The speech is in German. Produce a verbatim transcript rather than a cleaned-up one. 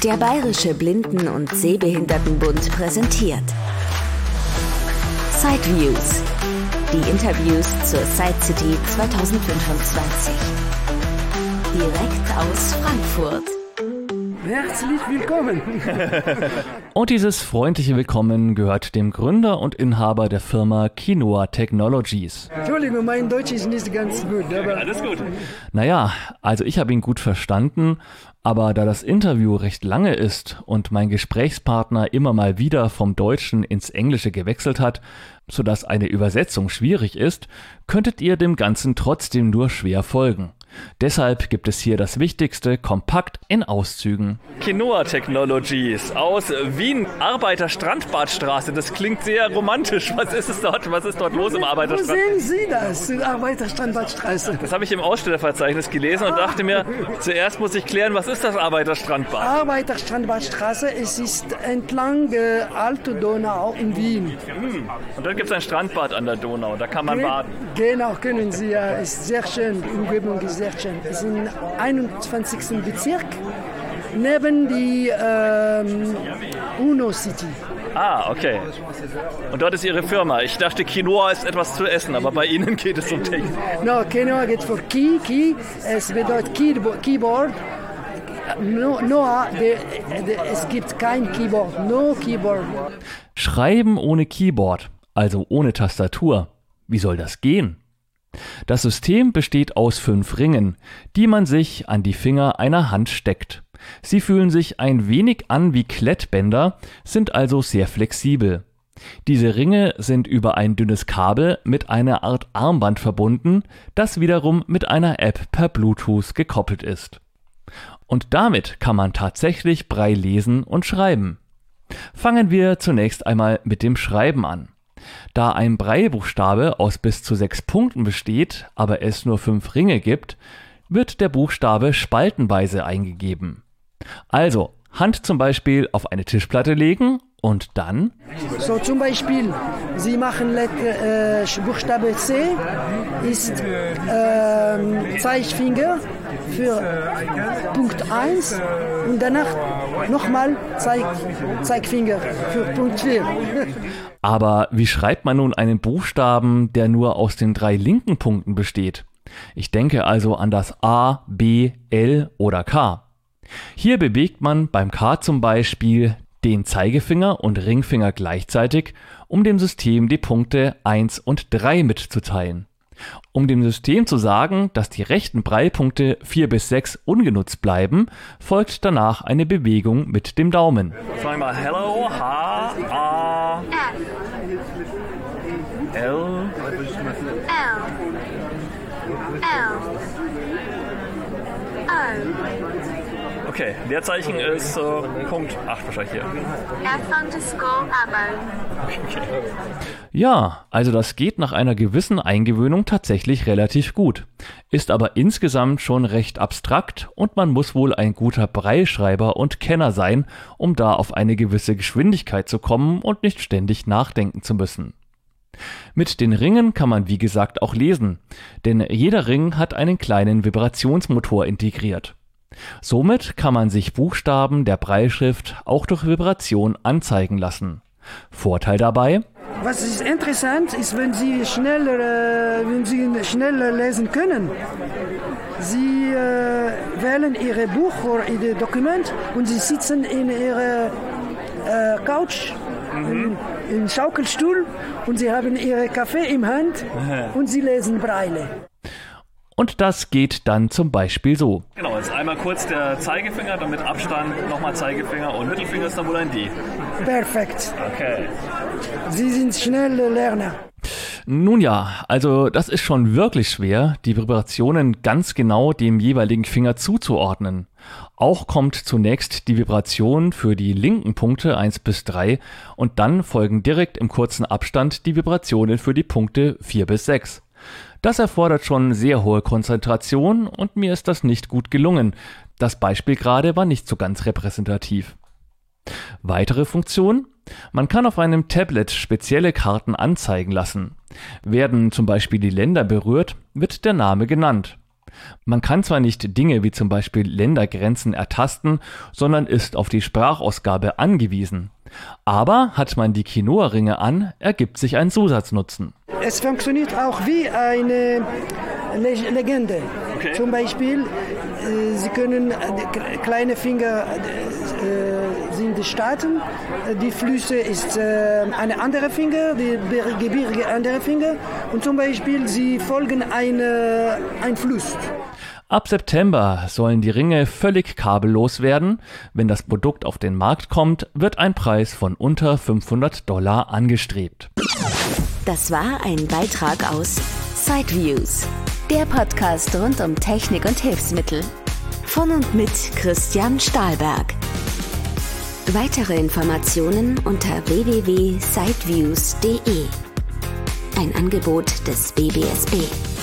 Der Bayerische Blinden- und Sehbehindertenbund präsentiert Sideviews, die Interviews zur Side City zwanzig fünfundzwanzig. Direkt aus Frankfurt. Herzlich willkommen! Und dieses freundliche Willkommen gehört dem Gründer und Inhaber der Firma Quinoa Technologies. Entschuldigung, mein Deutsch ist nicht ganz gut, aber... Alles gut. Naja, also ich habe ihn gut verstanden, aber da das Interview recht lange ist und mein Gesprächspartner immer mal wieder vom Deutschen ins Englische gewechselt hat, sodass eine Übersetzung schwierig ist, könntet ihr dem Ganzen trotzdem nur schwer folgen. Deshalb gibt es hier das Wichtigste kompakt in Auszügen. Quinoa Technologies aus Wien, Arbeiterstrandbadstraße. Das klingt sehr romantisch. Was ist es dort? Was ist dort los im Arbeiterstrand? Wo sehen Sie das, in Arbeiterstrandbadstraße? Das habe ich im Ausstellerverzeichnis gelesen und dachte mir, zuerst muss ich klären, was ist das Arbeiterstrandbad? Arbeiterstrandbadstraße, es ist entlang der Alte Donau in Wien. Hm. Und dort gibt es ein Strandbad an der Donau, da kann man Ge- baden. Genau, können Sie, ja. Ist sehr schön, die Umgebung ist sehr schön. Es ist im einundzwanzigsten Bezirk, neben die ähm, UNO City. Ah, okay. Und dort ist Ihre Firma. Ich dachte, Quinoa ist etwas zu essen, aber bei Ihnen geht es um Technik. No, Quinoa geht für Key, Key, es bedeutet Keyboard. Keyboard. No, no, de, de, es gibt kein Keyboard, no Keyboard. Schreiben ohne Keyboard, also ohne Tastatur. Wie soll das gehen? Das System besteht aus fünf Ringen, die man sich an die Finger einer Hand steckt. Sie fühlen sich ein wenig an wie Klettbänder, sind also sehr flexibel. Diese Ringe sind über ein dünnes Kabel mit einer Art Armband verbunden, das wiederum mit einer App per Bluetooth gekoppelt ist. Und damit kann man tatsächlich Braille lesen und schreiben. Fangen wir zunächst einmal mit dem Schreiben an. Da ein Braillebuchstabe aus bis zu sechs Punkten besteht, aber es nur fünf Ringe gibt, wird der Buchstabe spaltenweise eingegeben. Also Hand zum Beispiel auf eine Tischplatte legen und dann... So zum Beispiel, Sie machen Letter, äh, Buchstabe C, ist äh, Zeigefinger für Punkt eins und danach nochmal Zeig, Zeigefinger für Punkt vier. Aber wie schreibt man nun einen Buchstaben, der nur aus den drei linken Punkten besteht? Ich denke also an das A, B, L oder K. Hier bewegt man beim K zum Beispiel den Zeigefinger und Ringfinger gleichzeitig, um dem System die Punkte eins und drei mitzuteilen. Um dem System zu sagen, dass die rechten Braillepunkte vier bis sechs ungenutzt bleiben, folgt danach eine Bewegung mit dem Daumen. Sag mal Hello, H, A, L, L, L, O. Okay, Leerzeichen ist äh, Punkt acht wahrscheinlich hier. F underscore Abo. Ja, also das geht nach einer gewissen Eingewöhnung tatsächlich relativ gut, ist aber insgesamt schon recht abstrakt und man muss wohl ein guter Brailleschreiber und Kenner sein, um da auf eine gewisse Geschwindigkeit zu kommen und nicht ständig nachdenken zu müssen. Mit den Ringen kann man wie gesagt auch lesen, denn jeder Ring hat einen kleinen Vibrationsmotor integriert. Somit kann man sich Buchstaben der Brailleschrift auch durch Vibration anzeigen lassen. Vorteil dabei: Was ist interessant, ist, wenn Sie schneller, äh, wenn Sie schneller lesen können. Sie äh, wählen Ihr Buch oder Ihr Dokument und Sie sitzen in Ihrer äh, Couch, mhm. in, im Schaukelstuhl und Sie haben Ihren Kaffee im Hand und Sie lesen Braille. Und das geht dann zum Beispiel so. Genau, jetzt einmal kurz der Zeigefinger, dann mit Abstand nochmal Zeigefinger und Mittelfinger ist dann wohl ein D. Perfekt. Okay. Sie sind schnelle Lerner. Nun ja, also das ist schon wirklich schwer, die Vibrationen ganz genau dem jeweiligen Finger zuzuordnen. Auch kommt zunächst die Vibration für die linken Punkte eins bis drei und dann folgen direkt im kurzen Abstand die Vibrationen für die Punkte vier bis sechs. Das erfordert schon sehr hohe Konzentration und mir ist das nicht gut gelungen. Das Beispiel gerade war nicht so ganz repräsentativ. Weitere Funktion: Man kann auf einem Tablet spezielle Karten anzeigen lassen. Werden zum Beispiel die Länder berührt, wird der Name genannt. Man kann zwar nicht Dinge wie zum Beispiel Ländergrenzen ertasten, sondern ist auf die Sprachausgabe angewiesen. Aber hat man die Quinoa-Ringe an, ergibt sich ein Zusatznutzen. Es funktioniert auch wie eine Le- Legende. Okay. Zum Beispiel, äh, Sie können äh, kleine Finger äh, sind die Staaten, äh, die Flüsse ist äh, eine andere Finger, die Ber- Gebirge andere Finger und zum Beispiel Sie folgen eine, ein Fluss. Ab September sollen die Ringe völlig kabellos werden. Wenn das Produkt auf den Markt kommt, wird ein Preis von unter fünfhundert Dollar angestrebt. Das war ein Beitrag aus Sideviews, der Podcast rund um Technik und Hilfsmittel. Von und mit Christian Stahlberg. Weitere Informationen unter w w w punkt sideviews punkt d e. Ein Angebot des B B S B.